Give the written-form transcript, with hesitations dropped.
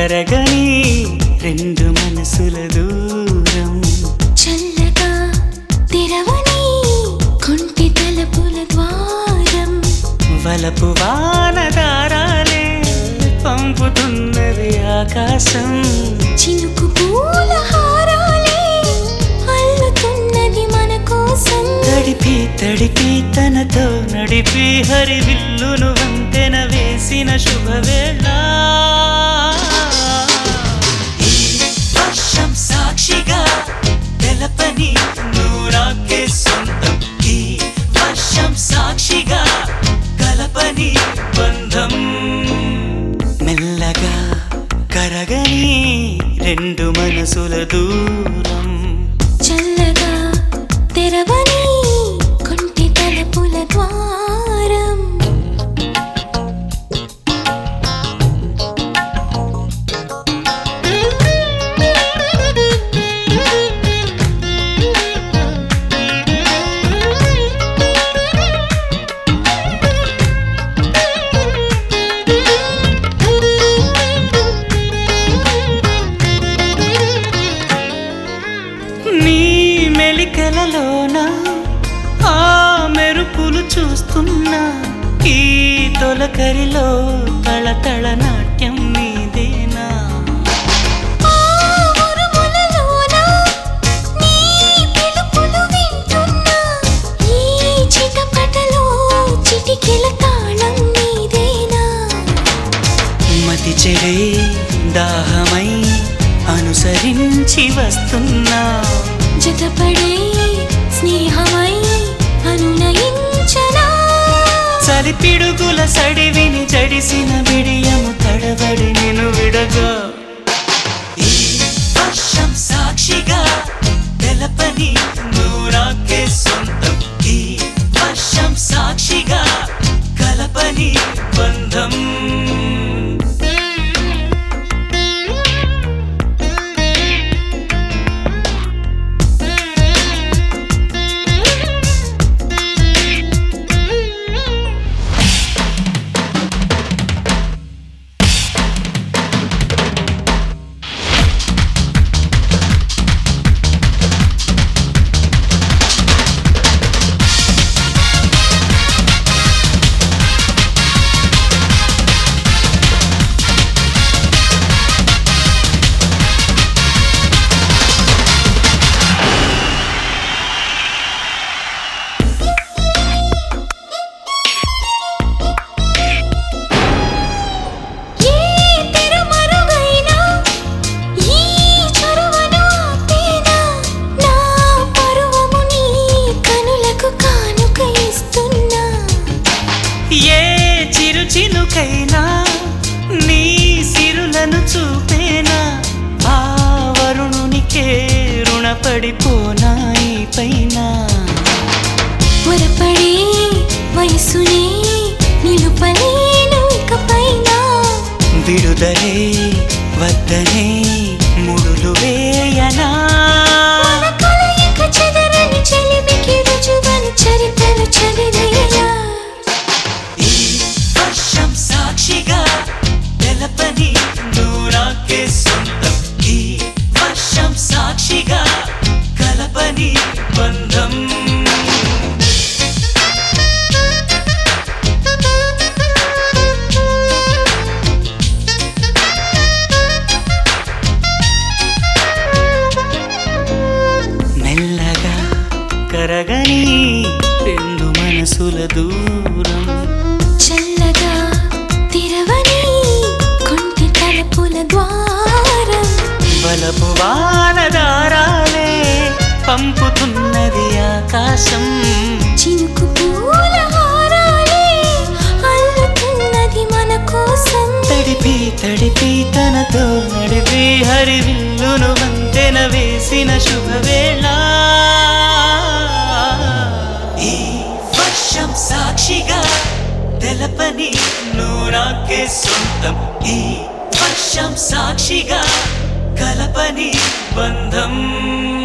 కరగని రెండు మనసుల దూరం చల్లగా తెరవని కొంటి తలుపుల ద్వారం వలపు వానదారాలే పంపుతున్నది ఆకాశం చినుకు పూల హారాలే అల్లుతున్నది మన కోసం తడిపి తడిపి తనతో నడిపి హరివిల్లును వంతెన వేసిన శుభవేళ ఈ వర్షం సాక్షిగా తెలపని నువ్వు నాకే సొంతం ఈ వర్షం సాక్షిగా కలపని బంధం మెల్లగా కరగని రెండు మనసుల దూరం చల్లగా తెరవని కొంటి తలుపుల ద్వారం నీ మెలికలలోన ఆ మెరుపులు చూస్తున్నా ఈ తొలకరిలో తళతళ నాట్యం నీదేనా ఆ ఉరుములలోన నీ పిలుపులు వింటున్నా ఈ చిటపటలో చిటికెల తాళం నీదేనా మతి చెడే దాహమై అనుసరించి వస్తున్నా జతపడే స్నేహమై అనునయించనా చలిపిడుగుల సడివిని జడిసిన బిడియము తడబడి నిన్ను విడగా ఈ వర్షం సాక్షిగా తెలపని నువ్వు నాకే సొంతం ఈ వర్షం సాక్షిగా కలపని బంధం చినుకైనా నీ సిరులను చూపేనా ఆ వరుణునికే రుణపడిపోనా ఈ పైన పొరపడే వయసునే నిలుపలేను ఇకపైన విడుదలే వద్దనే ముడులు వేయనా మన కలయిక చెదరని చెలిమికి రుజువని చరిత్రలు చదివేలా వర్షం సాక్షిగా తెలపని నువ్వు నాకే సొంతం ఈ వర్షం సాక్షిగా కలపని బంధం మెల్లగా కరగని రెండు మనసుల దూరం చల్లగా తెరవని కొంటి తలుపుల ద్వారం వలపు వానదారాలే పంపుతున్నది ఆకాశం చినుకు పూల హారాలే అల్లుతున్నది మన కోసం తడిపి తడిపి తనతో నడిపి హరివిల్లును వంతెన వేసిన శుభవేళ ఈ వర్షం సాక్షిగా తెలపని నువ్వు నాకే సొంతం ఈ వర్షం సాక్షిగా కలపని బంధం